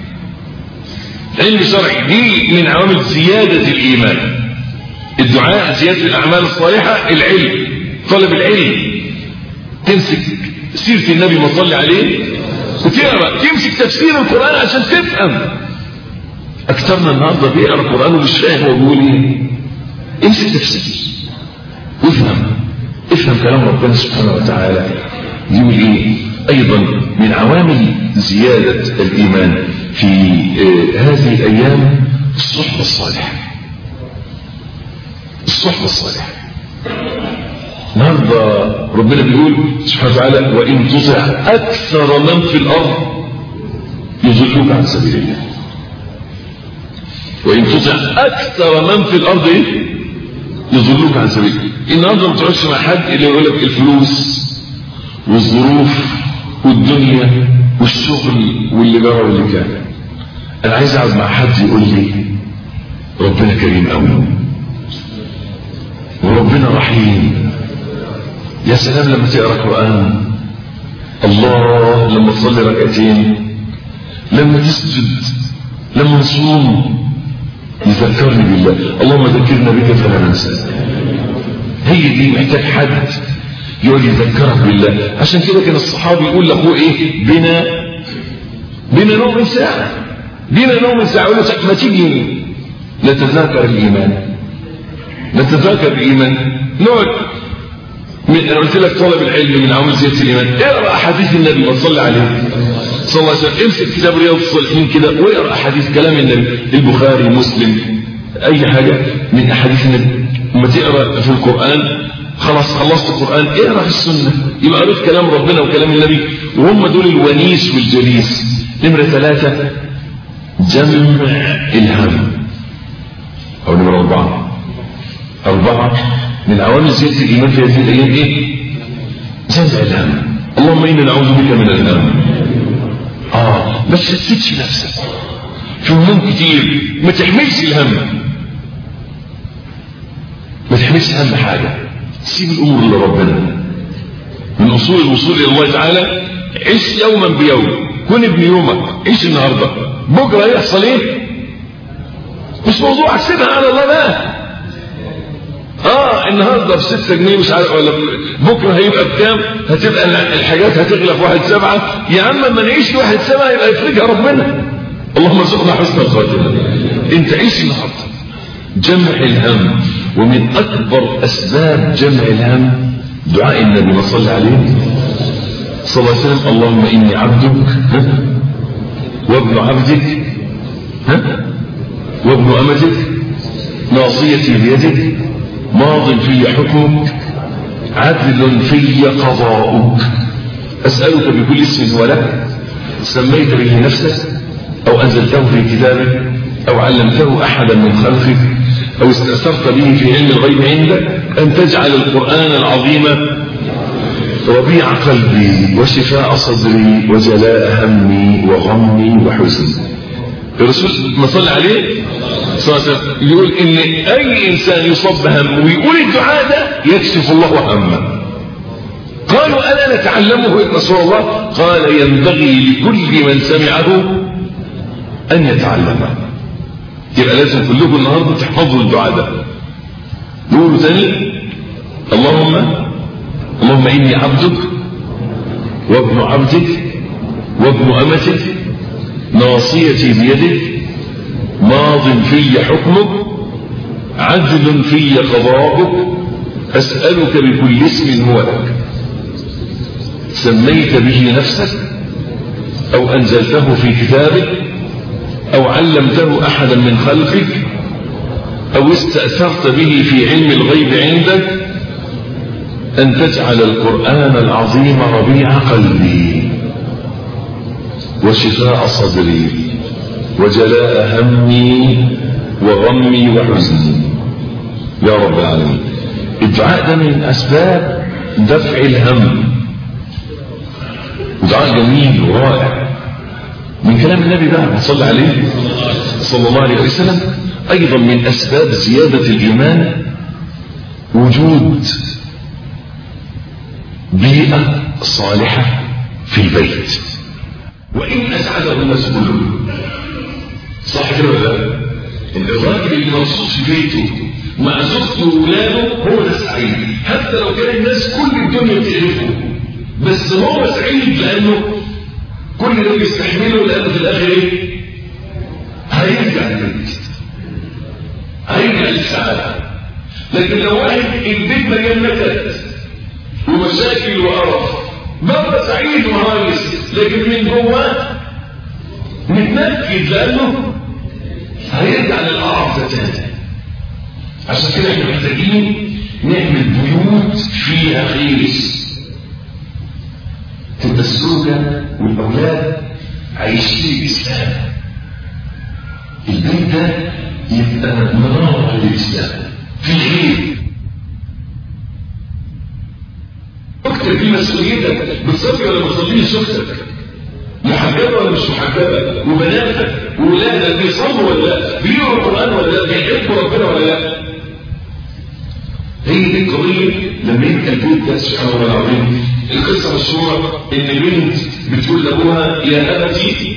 علم شرعي. دي من عوامل زيادة الإيمان. الدعاء، زيادة الأعمال الصالحة، العلم، طلب العلم، تمسك سيرة النبي ما صلي عليه وتقرأ، تمسك تفسير القرآن عشان تفهم. أكثرنا النهارده بيقرأ القرآن ومش فاهم هو بيقول إيه. امسك تفسير وافهم، افهم كلام ربنا سبحانه وتعالى يقول إيه. أيضا من عوامل زيادة الإيمان في هذه الأيام الصحبة الصالحة. الصحبة الصالحة النهارده ربنا بيقول سبحانه وتعالى وإن تطع أكثر من في الأرض يضلوك عن سبيل الله. وإن تطع أكثر من في الأرض يضلوك عن سبيل الله. النهارده ما تقعدش مع حد اللي يقول لك الفلوس والظروف والدنيا والشغل واللي جرى واللي كان. أنا عايز أقعد مع حد يقول لي ربنا كريم قوي وربنا رحيم. يا سلام لما تقرأ قرآن، الله لما تصلي ركعتين، لما تسجد، لما نصوم، يذكرني بالله. اللهم ذكرنا بك فلا ننسى. هي دي محتاج حد يقول يذكرك بالله. عشان كده كان الصحابي يقول لاخوه ايه؟ بنا بنا نوم ساعة، بنا نوم ساعة. يقول له ما تيجي نتذاكر الإيمان، نتذاكر الإيمان، نقعد. انا قلت لك طلب العلم من عوامل زيادة الإيمان. اقرأ أحاديث النبي وصلي عليه صلى الله عليه وسلم. امسك كتاب رياض الصالحين كده واقرأ أحاديث كلام النبي، البخاري، مسلم، أي حاجة من أحاديث النبي. لما تقرأ في القرآن خلاص خلصت القرآن، اقرأ في السنة، يبقى قريت كلام ربنا وكلام النبي، وهم دول الونيس والجليس. نمرة ثلاثة جمع الهم، أو نمرة أربعة أربعة من عوامل زيادة الإيمان في هذه الأيام إيه؟ جمع الهم. اللهم إنا نعوذ بك من الهم. آه ما تشتتش نفسك في هموم كتير، ما تحملش الهم، ما تحملش هم حاجة، سيب الأمور لربنا. من أصول الوصول إلى الله تعالى عيش يوما بيوم، كن ابن يومك، عيش النهاردة، بكرة يحصل إيه؟ مش موضوع سيبها على الله بقى. اه النهارده بستة جنيه مش عارف، ولا بكره هيبقى بكام، هتبقى الحاجات هتغلى في واحد سبعة. يا عم اما نعيش واحد سبعة يبقى يفرجها ربنا. اللهم ارزقنا حسن الخاتمة. انت عيش النهارده، جمع الهم. ومن اكبر اسباب جمع الهم دعاء النبي ما صلى عليه صلى الله عليه وسلم. اللهم اني عبدك وابن عبدك وابن امتك ناصيتي بيدك ماض في حكمك عدل في قضاؤك أسألك بكل اسم هو لك سميت به نفسك أو أنزلته في كتابك أو علمته أحدا من خلقك أو استأثرت به في علم الغيب عندك أن تجعل القرآن العظيم ربيع قلبي وشفاء صدري وجلاء همي وغمي وحزني. الرسول ما صلى عليه صلى الله عليه وسلم يقول ان اي انسان يصاب بهم ويقول الدعاء ده يكشف الله همه. قالوا الا نتعلمه يا رسول الله؟ قال ينبغي لكل من سمعه ان يتعلمه. يبقى لازم كلكم النهارده تحفظوا الدعاء ده. نقول تاني اللهم اللهم إني عبدك وابن عبدك وابن أمتك ناصيتي بيدك ماض في حكمك عدل في قضاءك أسألك بكل اسم هو لك سميت به نفسك أو أنزلته في كتابك أو علمته أحدا من خلقك أو استأثرت به في علم الغيب عندك أن تجعل القرآن العظيم ربيع قلبي وشفاء صدري وجلاء همي وغمي وحزني يا رب العالمين. الدعاء ده من أسباب دفع الهم، دعاء جميل ورائع من كلام النبي بقى صلى عليه صلى الله عليه وسلم. أيضا من أسباب زيادة الإيمان وجود بيئة صالحة في البيت وإن أسعده مسؤول. صح كده ولا لا؟ إن الراجل اللي مبسوط في بيته مع زوجته وولاده هو ده سعيد، حتى لو كان الناس كل الدنيا بتعرفه، بس هو سعيد لأنه كل ده بيستحمله، لأنه في الآخر إيه؟ هيرجع البيت، هيرجع للسعادة. لكن لو واحد البيت مليان نكد ومشاكل وقرف بابا سعيد وهايص لكن من جواه متنكد لأنه هيرجع للقرف ده تاني. عشان كده احنا محتاجين نعمل بيوت فيها خير، تبقى الزوجة والأولاد عايشين الإسلام، البيت ده يبقى منار للإسلام في خير. اكتب في مسؤوليتك، بتصلي ولا بتصليش زوجتك، محجبة ولا مش محجبة، وبناتك وولادك بيصلوا ولا لا، بيقروا القرآن ولا لا، بيحبوا ربنا ولا لا. هي دي القضية لما يبقى البيت ده سبحان الله العظيم. القصة مشهورة إن بنت بتقول لأبوها يا أبتي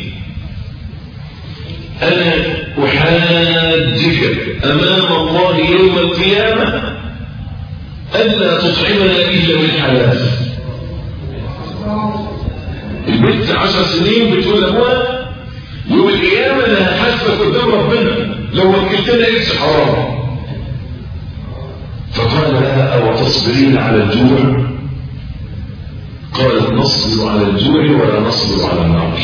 أنا أحاجك أمام الله يوم القيامة ألا تطعمنا إلا من حلال. البنت عشر سنين بتقول لأبوها يوم القيامة أنا هحاسبك قدام ربنا لو وكلتنا إيش حرام. فقال لها أو تصبرين على الجوع؟ قالت نصبر على الجوع ولا نصبر على النار.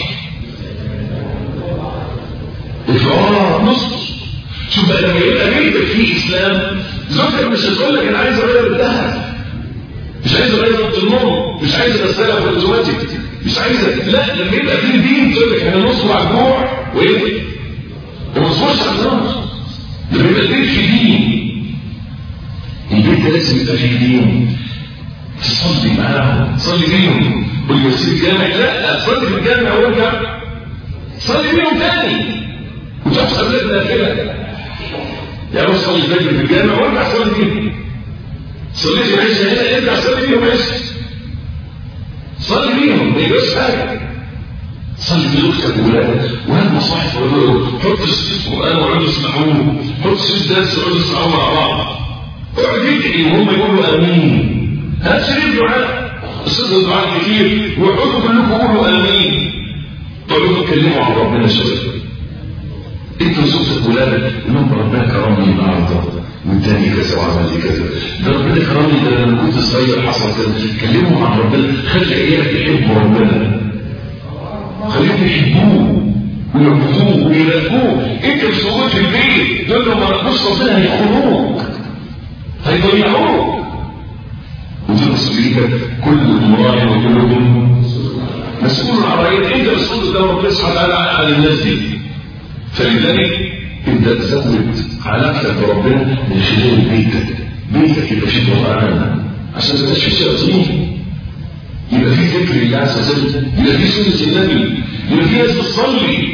إفرار نصبر. شوف بقى لما يبقى بيتك فيه إسلام، زوجتك مش هتقول لك أنا عايز أغير الذهب، مش عايز أغير أوضة النوم، مش عايز أغسلها في الأوتوماتيك، مش عايز. لا، لما يبقى فيه دين تقول لك احنا نصبر على الجوع وإيه؟ وما نصبرش على النار. لما يبقى البيت فيه دين، البيت ده لازم يبقى فيه دين. تصلي معاهم، تصلي بيهم، قول لي سيب الجامع، لا تصلي في الجامع وارجع صلي بيهم تاني وتقف قبلتنا كده. يعني صلي الفجر في الجامع وارجع صلي بيهم. صليت العشاء هنا ارجع صلي بيهم عشاء. صلي بيهم ما يبقاش حاجه. صلي بزوجتك وولادك وهات مصاحف وقول حط شريط قرآن وقعدوا يسمعوه، حط شريط درس وقعدوا يسمعوه مع بعض. اقعد ادعي وهم يقولوا امين. هات شريط دعاء، صدق دعاء كتير وقعدوا كلكم قولوا امين. طلعوا اتكلموا عن ربنا شويه. انت وزوجتك وولادك انهم ربنا كرمني النهارده والتاني كذا وعمل لي كذا، ده ربنا كرمني، ده لما كنت صغير حصل كذا. كلموا عن ربنا، خلي عيالك يحبوا ربنا، خليهم يحبوه ويعبدوه ويلاقوه. انت مش موجود في البيت، دول لو ما ربوش ربنا هيخونوك هيضيعوك. ودي مسؤوليتك، كل راع وكلكم مسؤول عن رعيته. انت مسؤول قدام ربنا سبحانه وتعالى عن الناس دي. فلذلك ابدا تزود علاقتك بربنا من خلال بيتك. بيتك يبقى فيه قرآن عشان ما تبقاش فيه شياطين، يبقى فيه ذكر لله عز وجل، يبقى فيه سنة النبي، يبقى فيه ناس بتصلي.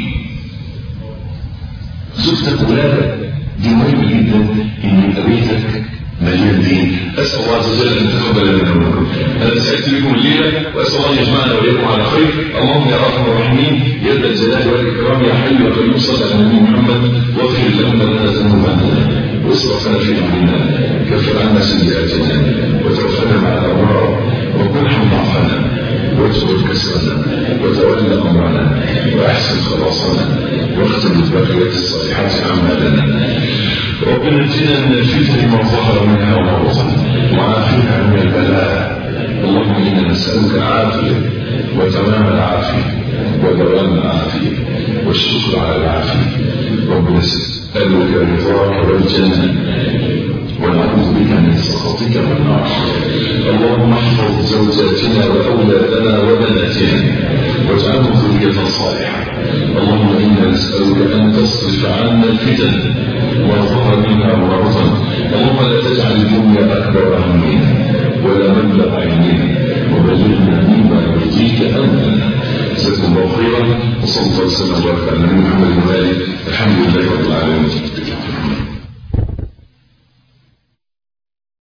زوجتك وولادك دي مهمة جدا ان يبقى بيتك مليان دين. اسال الله عز وجل ان يتقبل منا ومنكم. انا سعدت بكم الليله واسال الله ان يجمعنا واياكم على خير. اللهم يا ارحم الراحمين يا ذا الجلال والاكرام يا حي يا قيوم صل على النبي محمد واغفر لنا ذنوبنا واسرفنا في امرنا، كفر عنا سيئاتنا وتوفنا مع الابرار، وكن ضعفنا واجبر كسرنا وتولى امرنا واحسن خلاصنا واختم بالباقيات الصالحات اعمالنا. ربنا نجنا من الفتن ما ظهر منها وما بطن وعافنا من البلاء. اللهم انا نسالك العافيه وتمام العافيه ودوام العافيه والشكر على العافيه. ربنا نسالك رضاك والجنه ونعوذ بك من سخطك والنار. اللهم احفظ زوجاتنا واولادنا وبناتنا واجعلهم ذريه صالحه. اللهم انا نسالك ان تصرف عنا الفتن ما ظهر منها وما بطن. اللهم لا تجعل الدنيا اكبر همنا ولا مبلغ علمنا وبلغنا مما يرضيك امنا. جزاكم الله خيرا وصلى الله وسلم وبارك على نبينا محمد وآله. الحمد لله رب العالمين.